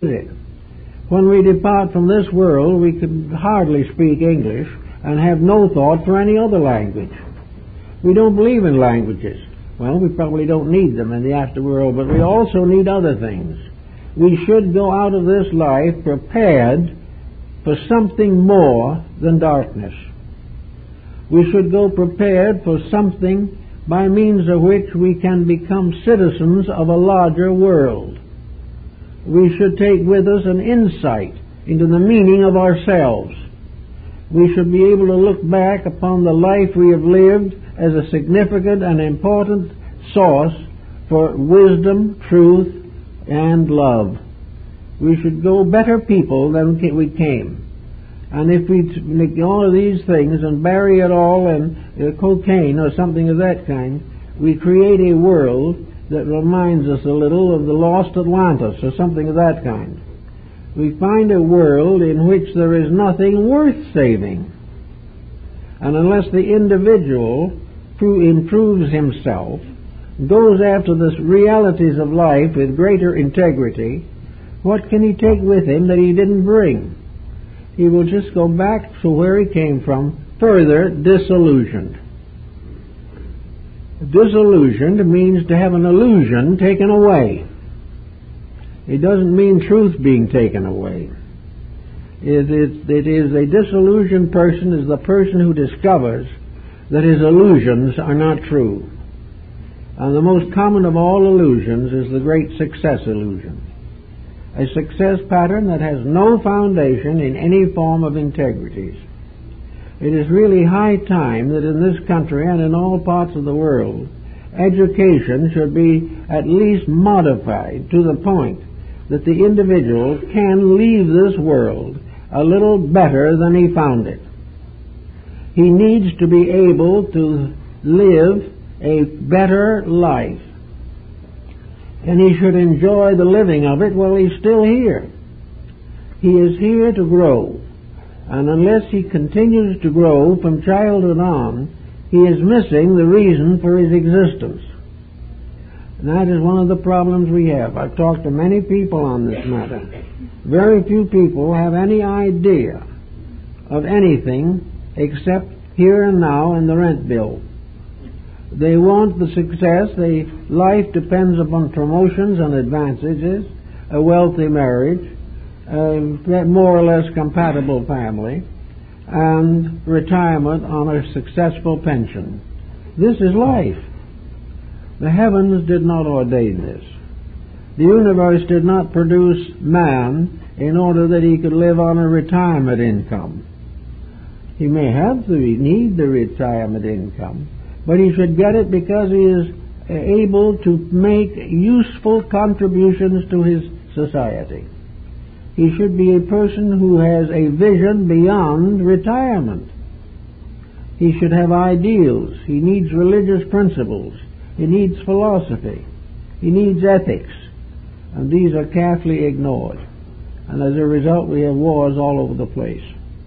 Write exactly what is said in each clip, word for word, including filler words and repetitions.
it. When we depart from this world, we can hardly speak English and have no thought for any other language. We don't believe in languages. Well, we probably don't need them in the afterworld, but we also need other things. We should go out of this life prepared for something more than darkness. We should go prepared for something by means of which we can become citizens of a larger world. We should take with us an insight into the meaning of ourselves. We should be able to look back upon the life we have lived as a significant and important source for wisdom, truth, and love. We should go better people than we came. And if we make all of these things and bury it all in uh, cocaine or something of that kind, we create a world that reminds us a little of the lost Atlantis or something of that kind. We find a world in which there is nothing worth saving. And unless the individual improves himself, goes after the realities of life with greater integrity, what can he take with him that he didn't bring? He will just go back to where he came from, further disillusioned. Disillusioned means to have an illusion taken away. It doesn't mean truth being taken away. It is, it is a disillusioned person is the person who discovers that his illusions are not true. And the most common of all illusions is the great success illusion. A success pattern that has no foundation in any form of integrities. It is really high time that in this country and in all parts of the world, education should be at least modified to the point that the individual can leave this world a little better than he found it. He needs to be able to live a better life. And he should enjoy the living of it while he's still here. He is here to grow. And unless he continues to grow from childhood on, he is missing the reason for his existence. And that is one of the problems we have. I've talked to many people on this matter. Very few people have any idea of anything except here and now and the rent bill. They want the success. They, life depends upon promotions and advantages, a wealthy marriage, a more or less compatible family, and retirement on a successful pension. This is life. The heavens did not ordain this. The universe did not produce man in order that he could live on a retirement income. He may have to need the retirement income, but he should get it because he is able to make useful contributions to his society. He should be a person who has a vision beyond retirement. He should have ideals. He needs religious principles. He needs philosophy. He needs ethics. And these are carefully ignored. And as a result, we have wars all over the place.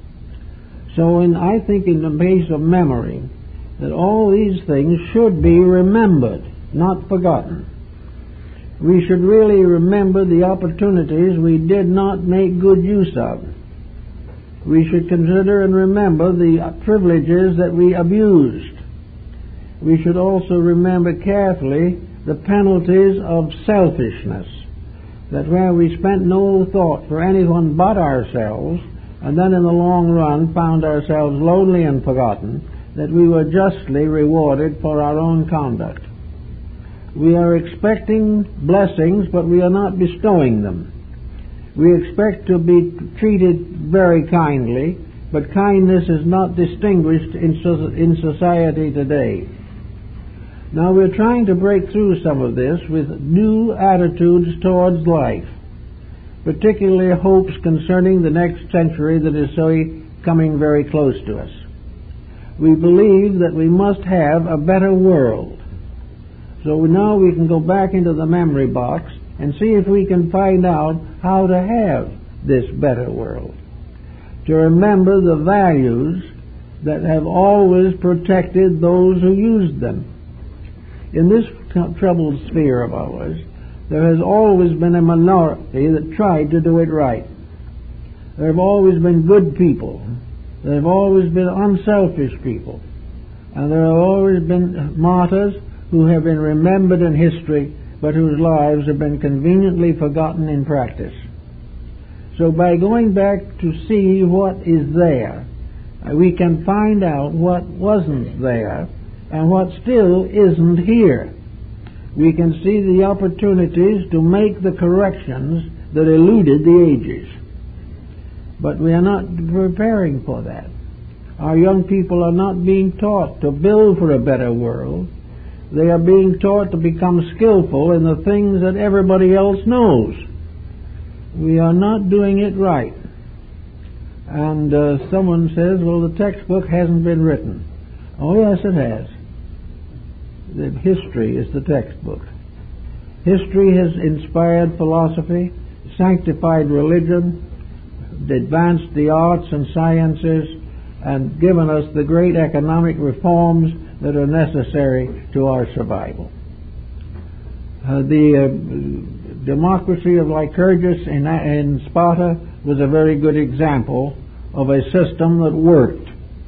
So in, I think in the base of memory, that all these things should be remembered, not forgotten. We should really remember the opportunities we did not make good use of. We should consider and remember the privileges that we abused. We should also remember carefully the penalties of selfishness, that where we spent no thought for anyone but ourselves, and then in the long run found ourselves lonely and forgotten, that we were justly rewarded for our own conduct. We are expecting blessings, but we are not bestowing them. We expect to be treated very kindly, but kindness is not distinguished in, so- in society today. Now we're trying to break through some of this with new attitudes towards life, particularly hopes concerning the next century that is so coming very close to us. We believe that we must have a better world. So now we can go back into the memory box and see if we can find out how to have this better world. To remember the values that have always protected those who used them. In this troubled sphere of ours, there has always been a minority that tried to do it right. There have always been good people. There have always been unselfish people. And there have always been martyrs who have been remembered in history, but whose lives have been conveniently forgotten in practice. So by going back to see what is there, we can find out what wasn't there and what still isn't here. We can see the opportunities to make the corrections that eluded the ages. But we are not preparing for that. Our young people are not being taught to build for a better world. They are being taught to become skillful in the things that everybody else knows. We are not doing it right. And uh, someone says, well, the textbook hasn't been written. Oh, yes, it has. The history is the textbook. History has inspired philosophy, sanctified religion, advanced the arts and sciences, and given us the great economic reforms that are necessary to our survival. Uh, the uh, democracy of Lycurgus in, in Sparta was a very good example of a system that worked.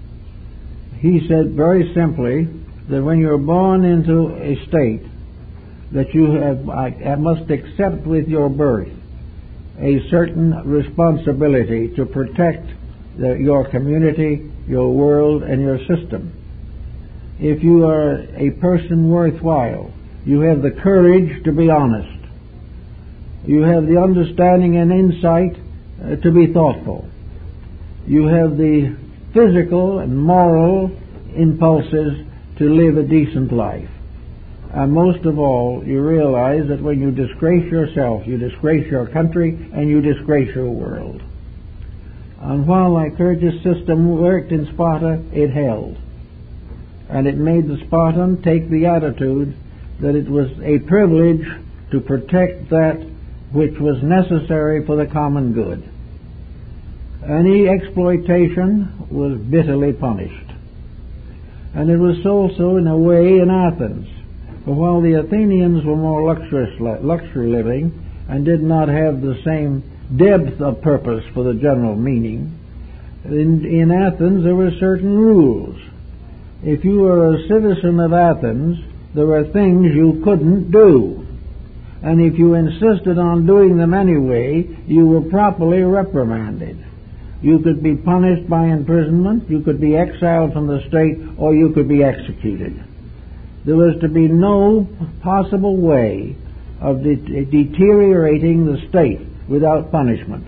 He said very simply that when you're born into a state, that you have, I, must accept with your birth a certain responsibility to protect the, your community, your world, and your system. If you are a person worthwhile, you have the courage to be honest. You have the understanding and insight uh, to be thoughtful. You have the physical and moral impulses to live a decent life. And most of all, you realize that when you disgrace yourself, you disgrace your country and you disgrace your world. And while Lycurgus' system worked in Sparta, it held. And it made the Spartan take the attitude that it was a privilege to protect that which was necessary for the common good. Any exploitation was bitterly punished. And it was also in a way in Athens. For while the Athenians were more luxurious, luxury living and did not have the same depth of purpose for the general meaning, in, in Athens there were certain rules. If you were a citizen of Athens, there were things you couldn't do. And if you insisted on doing them anyway, you were properly reprimanded. You could be punished by imprisonment, you could be exiled from the state, or you could be executed. There was to be no possible way of de- deteriorating the state without punishment.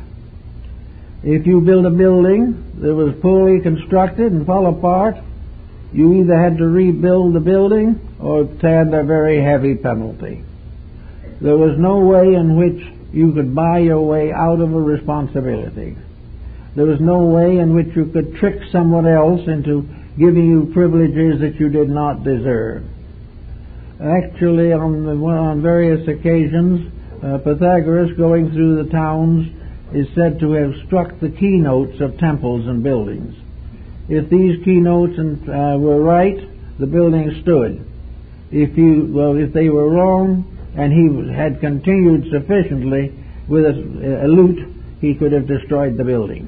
If you built a building that was poorly constructed and fell apart, you either had to rebuild the building or stand a very heavy penalty. There was no way in which you could buy your way out of a responsibility. There was no way in which you could trick someone else into giving you privileges that you did not deserve. Actually, on, the, on various occasions, uh, Pythagoras, going through the towns, is said to have struck the keynotes of temples and buildings. If these keynotes and, uh, were right, the building stood. If you, well, if they were wrong, and he had continued sufficiently with a, a loot, he could have destroyed the building.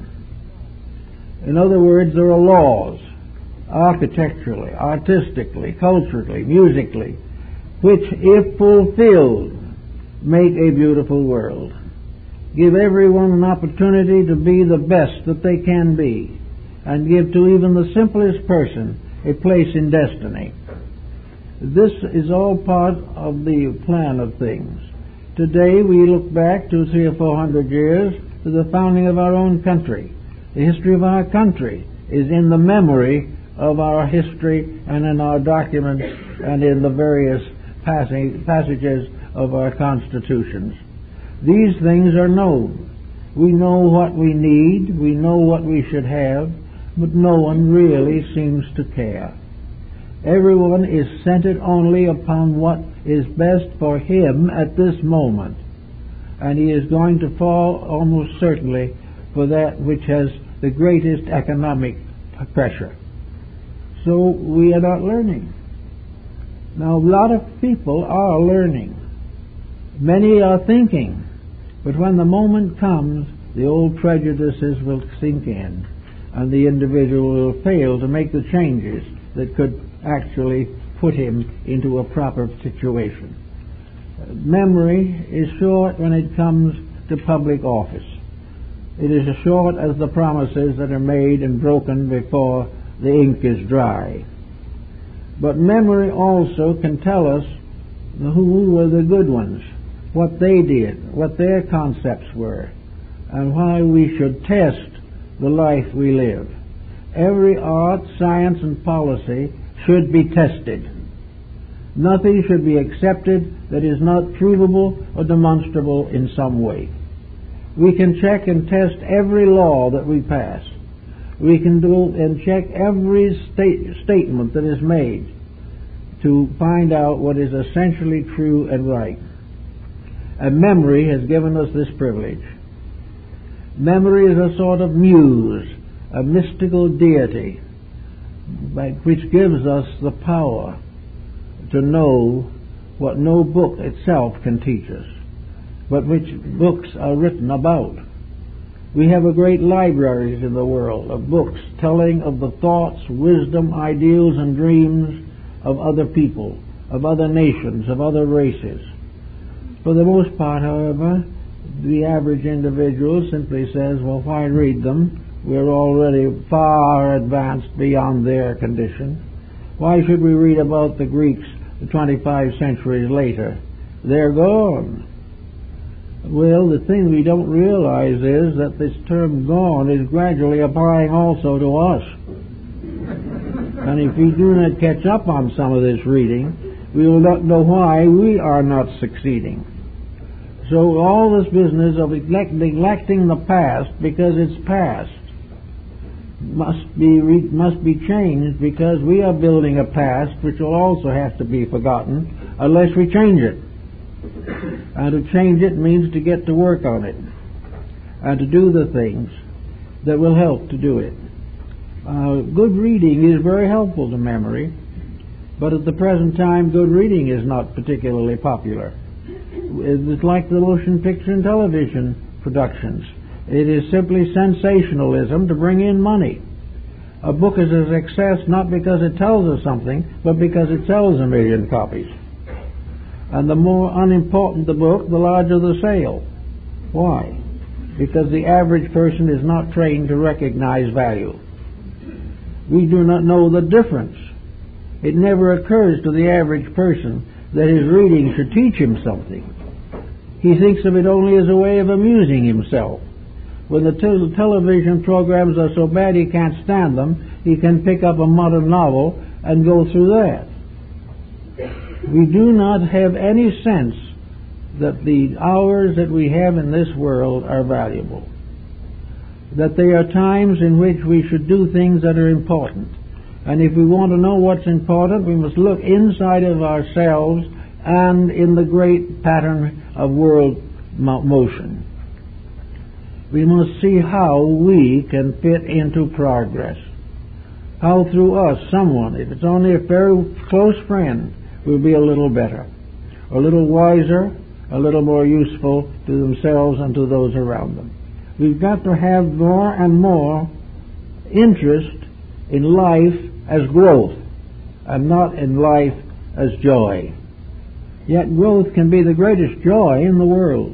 In other words, there are laws, architecturally, artistically, culturally, musically, which, if fulfilled, make a beautiful world. Give everyone an opportunity to be the best that they can be, and give to even the simplest person a place in destiny. This is all part of the plan of things. Today we look back two, three, or four hundred years to the founding of our own country. The history of our country is in the memory of our history and in our documents and in the various passages of our constitutions. These things are known. We know what we need, we know what we should have, but no one really seems to care. Everyone is centered only upon what is best for him at this moment, and he is going to fall almost certainly for that which has the greatest economic pressure. So we are not learning. Now, a lot of people are learning. Many are thinking, but when the moment comes, the old prejudices will sink in, and the individual will fail to make the changes that could actually put him into a proper situation. Memory is short when it comes to public office. It is as short as the promises that are made and broken before the ink is dry. But memory also can tell us who were the good ones, what they did, what their concepts were, and why we should test the life we live. Every art, science, and policy should be tested. Nothing should be accepted that is not provable or demonstrable in some way. We can check and test every law that we pass. We can do and check every state, statement that is made to find out what is essentially true and right. And memory has given us this privilege. Memory is a sort of muse, a mystical deity, by which gives us the power to know what no book itself can teach us, but which books are written about. We have a great libraries in the world of books telling of the thoughts, wisdom, ideals, and dreams of other people, of other nations, of other races. For the most part, however, the average individual simply says, well, why read them? We're already far advanced beyond their condition. Why should we read about the Greeks twenty-five centuries later? They're gone. Well, the thing we don't realize is that this term gone is gradually applying also to us. And if we do not catch up on some of this reading, we will not know why we are not succeeding. So all this business of neglecting the past because it's past must be re- must be changed, because we are building a past which will also have to be forgotten unless we change it. And to change it means to get to work on it and to do the things that will help to do it. Uh, good reading is very helpful to memory, but at the present time good reading is not particularly popular. It's like the motion picture and television productions. It is simply sensationalism to bring in money. A book is a success not because it tells us something, but because it sells a million copies. And the more unimportant the book, the larger the sale. Why? Because the average person is not trained to recognize value. We do not know the difference. It never occurs to the average person that his reading should teach him something. He thinks of it only as a way of amusing himself. When the te- television programs are so bad he can't stand them, he can pick up a modern novel and go through that. We do not have any sense that the hours that we have in this world are valuable, that there are times in which we should do things that are important. And if we want to know what's important, we must look inside of ourselves and in the great pattern of world mo- motion. We must see how we can fit into progress. How through us, someone, if it's only a very close friend, will be a little better, a little wiser, a little more useful to themselves and to those around them. We've got to have more and more interest in life as growth and not in life as joy. Yet growth can be the greatest joy in the world.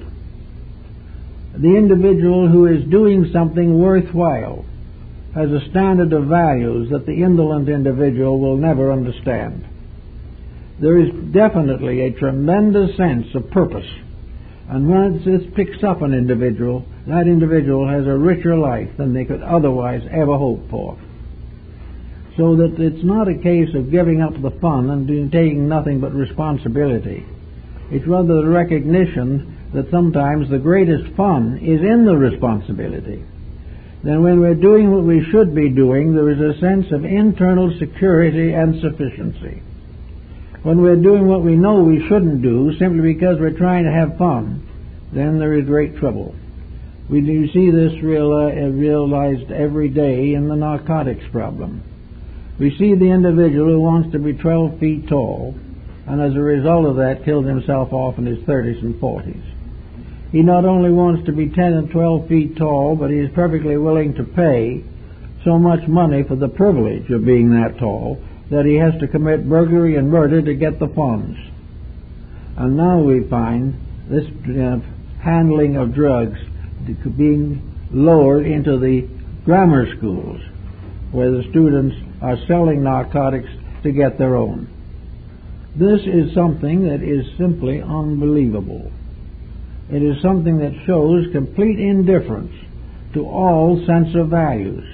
The individual who is doing something worthwhile has a standard of values that the indolent individual will never understand. There is definitely a tremendous sense of purpose, and once this picks up an individual, that individual has a richer life than they could otherwise ever hope for. So that it's not a case of giving up the fun and doing, taking nothing but responsibility. It's rather the recognition that sometimes the greatest fun is in the responsibility. Then when we're doing what we should be doing, there is a sense of internal security and sufficiency. When we're doing what we know we shouldn't do simply because we're trying to have fun, then there is great trouble. We do see this real, uh, realized every day in the narcotics problem. We see the individual who wants to be twelve feet tall, and as a result of that killed himself off in his thirties and forties. He not only wants to be ten and twelve feet tall, but he is perfectly willing to pay so much money for the privilege of being that tall that he has to commit burglary and murder to get the funds. And now we find this uh, handling of drugs being lowered into the grammar schools, where the students are selling narcotics to get their own. This is something that is simply unbelievable. It is something that shows complete indifference to all sense of values.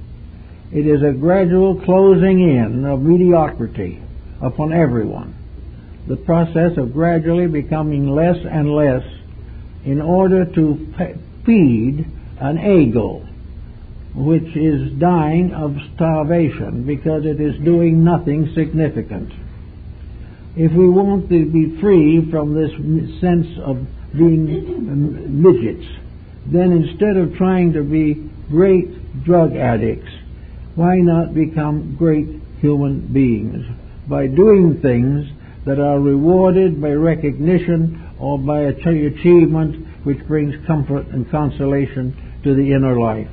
It is a gradual closing in of mediocrity upon everyone. The process of gradually becoming less and less in order to feed an ego which is dying of starvation because it is doing nothing significant. If we want to be free from this sense of being midgets, then instead of trying to be great drug addicts, why not become great human beings by doing things that are rewarded by recognition or by achievement which brings comfort and consolation to the inner life?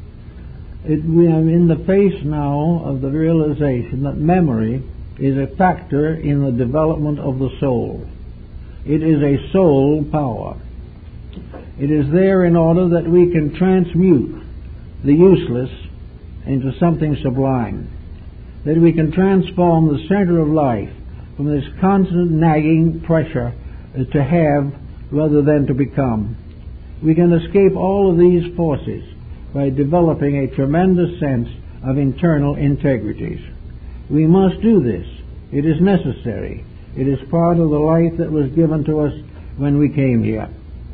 It, we are in the face now of the realization that memory is a factor in the development of the soul. It is a soul power. It is there in order that we can transmute the useless into something sublime, that we can transform the center of life from this constant nagging pressure to have rather than to become. We can escape all of these forces by developing a tremendous sense of internal integrities. We must do this. It is necessary. It is part of the life that was given to us when we came here.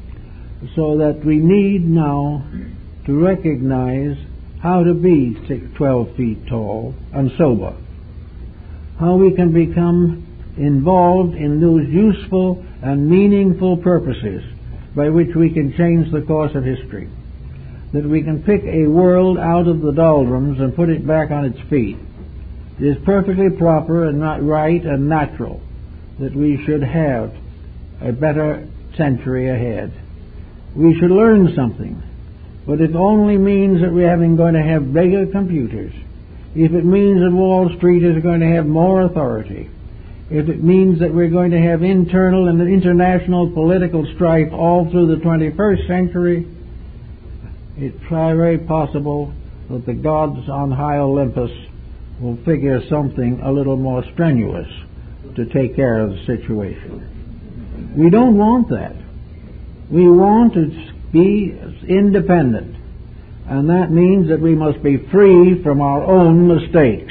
So that we need now to recognize how to be six, twelve feet tall and sober. How we can become involved in those useful and meaningful purposes by which we can change the course of history. That we can pick a world out of the doldrums and put it back on its feet. It is perfectly proper and not right and natural that we should have a better century ahead. We should learn something, but it only means that we're having going to have bigger computers. If it means that Wall Street is going to have more authority, if it means that we're going to have internal and international political strife all through the twenty-first century, it's very possible that the gods on high Olympus will figure something a little more strenuous to take care of the situation. We don't want that. We want to be independent, and that means that we must be free from our own mistakes.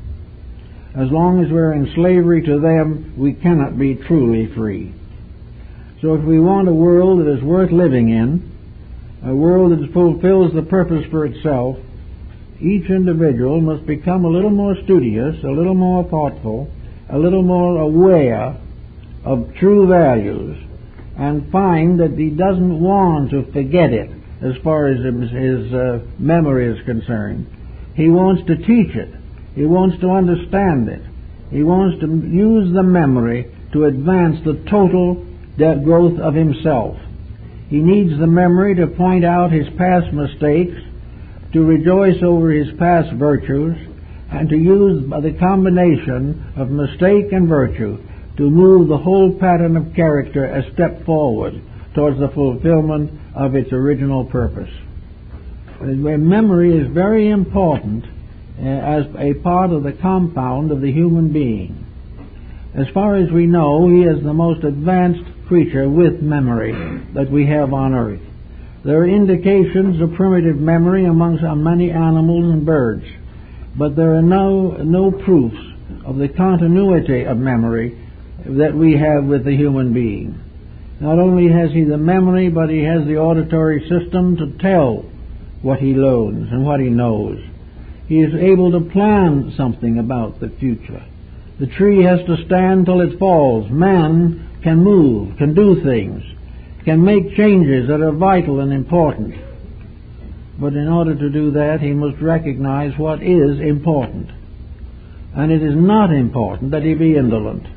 As long as we're in slavery to them, we cannot be truly free. So if we want a world that is worth living in, a world that fulfills the purpose for itself, each individual must become a little more studious, a little more thoughtful, a little more aware of true values, and find that he doesn't want to forget it as far as his, his uh, memory is concerned. He wants to teach it. He wants to understand it. He wants to use the memory to advance the total growth of himself. He needs the memory to point out his past mistakes, to rejoice over his past virtues, and to use the combination of mistake and virtue to move the whole pattern of character a step forward towards the fulfillment of its original purpose. Memory is very important uh, as a part of the compound of the human being. As far as we know, he is the most advanced creature with memory that we have on earth. There are indications of primitive memory amongst many animals and birds, but there are no, no proofs of the continuity of memory that we have with the human being. Not only has he the memory, but he has the auditory system to tell what he learns and what he knows. He is able to plan something about the future. The tree has to stand till it falls. Man can move, can do things, can make changes that are vital and important. But in order to do that, he must recognize what is important. And it is not important that he be indolent.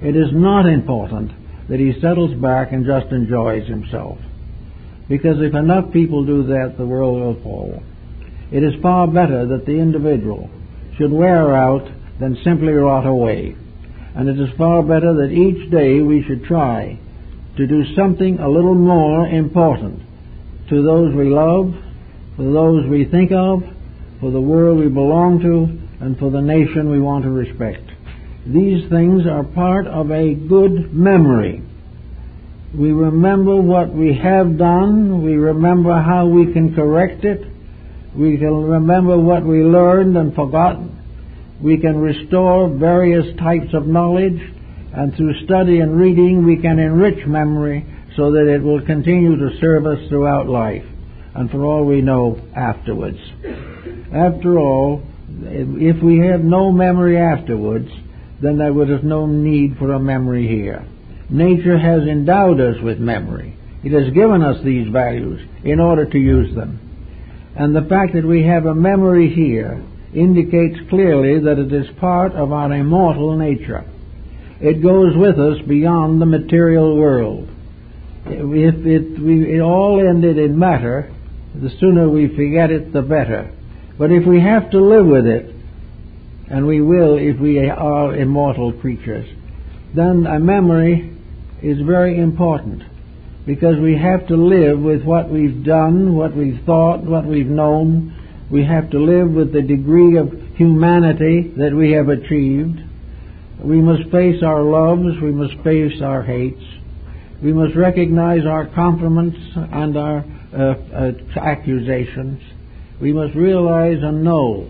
It is not important that he settles back and just enjoys himself. Because if enough people do that, the world will fall. It is far better that the individual should wear out than simply rot away. And it is far better that each day we should try to do something a little more important to those we love, for those we think of, for the world we belong to, and for the nation we want to respect. These things are part of a good memory. We remember what we have done. We remember how we can correct it. We can remember what we learned and forgotten. We can restore various types of knowledge, and through study and reading we can enrich memory so that it will continue to serve us throughout life, and for all we know, afterwards. After all, if we have no memory afterwards, then there would have no need for a memory here. Nature has endowed us with memory. It has given us these values in order to use them. And the fact that we have a memory here indicates clearly that it is part of our immortal nature. It goes with us beyond the material world. If it, we, it all ended in matter, the sooner we forget it, the better. But if we have to live with it, and we will if we are immortal creatures, then a memory is very important, because we have to live with what we've done, what we've thought, what we've known. We have to live with the degree of humanity that we have achieved. We must face our loves, we must face our hates. We must recognize our compliments and our uh, uh, accusations. We must realize and know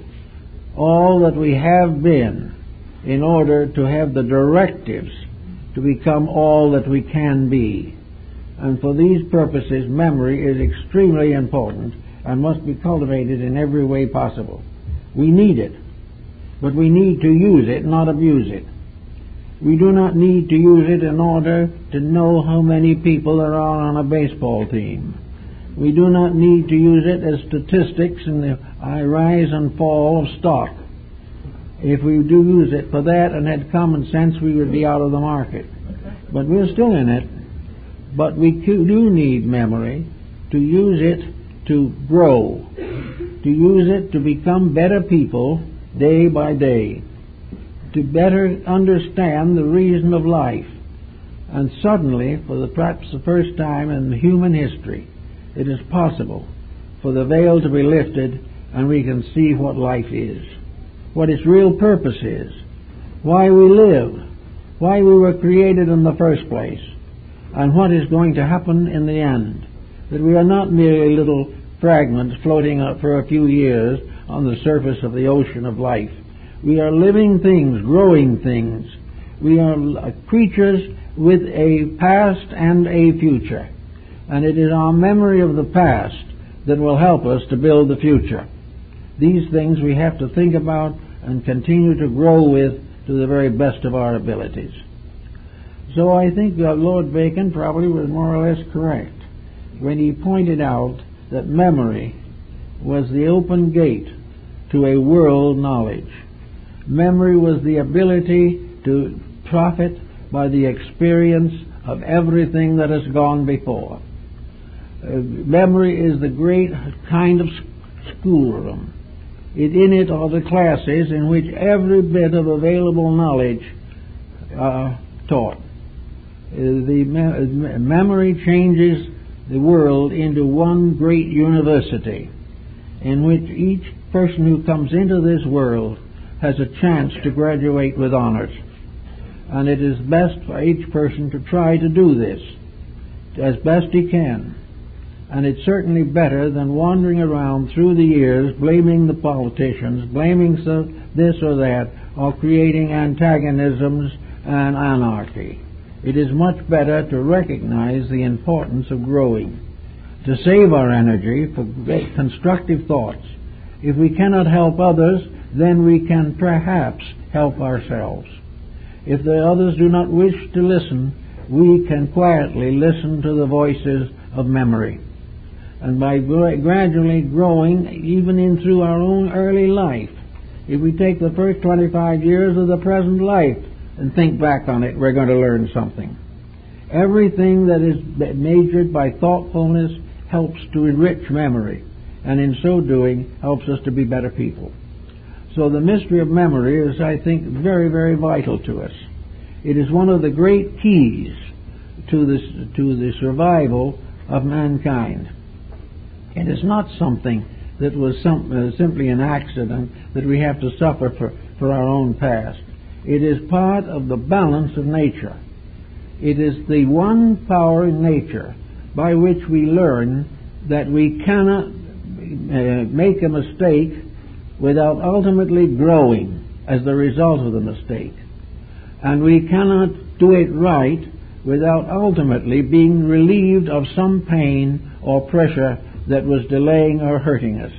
all that we have been in order to have the directives to become all that we can be. And for these purposes, memory is extremely important and must be cultivated in every way possible. We need it, but we need to use it, not abuse it. We do not need to use it in order to know how many people there are on a baseball team. We do not need to use it as statistics in the rise and fall of stock. If we do use it for that and had common sense, we would be out of the market. But we're still in it. But we do need memory to use it to grow, to use it to become better people day by day, to better understand the reason of life. And suddenly, for the, perhaps the first time in human history, it is possible for the veil to be lifted and we can see what life is, what its real purpose is, why we live, why we were created in the first place, and what is going to happen in the end. That we are not merely little fragments floating up for a few years on the surface of the ocean of life. We are living things, growing things. We are creatures with a past and a future. And it is our memory of the past that will help us to build the future. These things we have to think about and continue to grow with to the very best of our abilities. So I think that Lord Bacon probably was more or less correct when he pointed out that memory was the open gate to a world knowledge. Memory was the ability to profit by the experience of everything that has gone before. Uh, memory is the great kind of schoolroom. It, in it are the classes in which every bit of available knowledge uh, taught. Uh, the me- memory changes the world into one great university in which each person who comes into this world has a chance to graduate with honors. And it is best for each person to try to do this as best he can. And it's certainly better than wandering around through the years blaming the politicians, blaming so this or that, or creating antagonisms and anarchy. It is much better to recognize the importance of growing, to save our energy for constructive thoughts. If we cannot help others, then we can perhaps help ourselves. If the others do not wish to listen, we can quietly listen to the voices of memory. And by gradually growing, even in through our own early life, if we take the first twenty-five years of the present life, and think back on it, we're going to learn something. Everything that is majored by thoughtfulness helps to enrich memory, and in so doing helps us to be better people. So the mystery of memory is, I think, very, very vital to us. It is one of the great keys to this, to the survival of mankind. It is not something that was some, uh, simply an accident that we have to suffer for, for our own past. It is part of the balance of nature. It is the one power in nature by which we learn that we cannot uh, make a mistake without ultimately growing as the result of the mistake. And we cannot do it right without ultimately being relieved of some pain or pressure that was delaying or hurting us.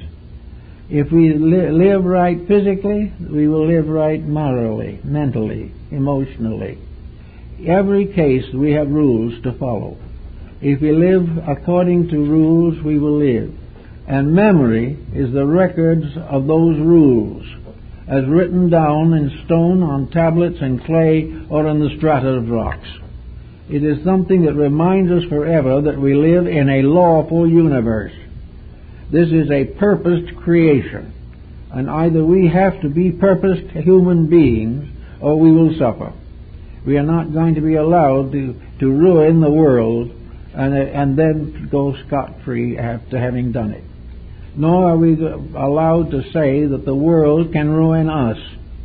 If we li- live right physically, we will live right morally, mentally, emotionally. Every case we have rules to follow. If we live according to rules, we will live. And memory is the records of those rules, as written down in stone, on tablets, in clay, or on the strata of rocks. It is something that reminds us forever that we live in a lawful universe. This is a purposed creation, and either we have to be purposed human beings or we will suffer. We are not going to be allowed to, to ruin the world and, and then go scot-free after having done it. Nor are we allowed to say that the world can ruin us.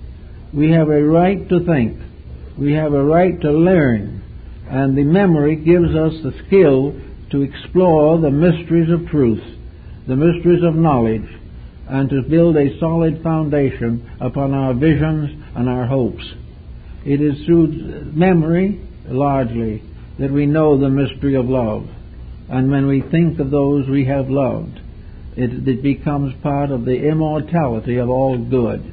We have a right to think. We have a right to learn. And the memory gives us the skill to explore the mysteries of truth, the mysteries of knowledge, and to build a solid foundation upon our visions and our hopes. It is through memory, largely, that we know the mystery of love. And when we think of those we have loved, it, it becomes part of the immortality of all good.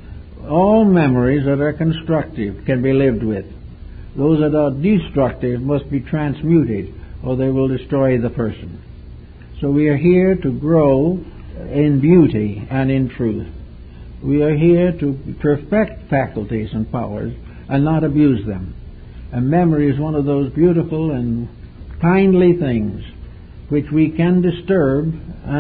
All memories that are constructive can be lived with. Those that are destructive must be transmuted, or they will destroy the person. So we are here to grow in beauty and in truth. We are here to perfect faculties and powers and not abuse them. And memory is one of those beautiful and kindly things which we can disturb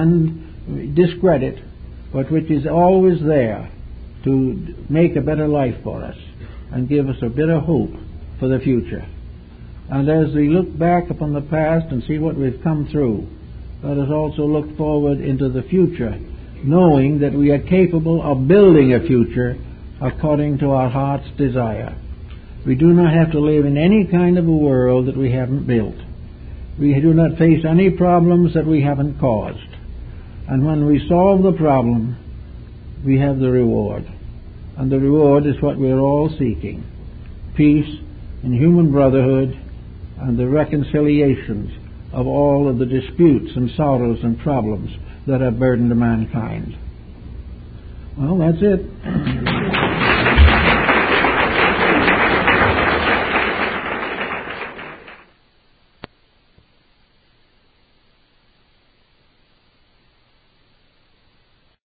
and discredit, but which is always there to make a better life for us and give us a bit of hope for the future. And as we look back upon the past and see what we've come through, let us also look forward into the future, knowing that we are capable of building a future according to our heart's desire. We do not have to live in any kind of a world that we haven't built. We do not face any problems that we haven't caused. And when we solve the problem, we have the reward. And the reward is what we're all seeking: peace and human brotherhood and the reconciliations of all of the disputes and sorrows and problems that have burdened mankind. Well, that's it.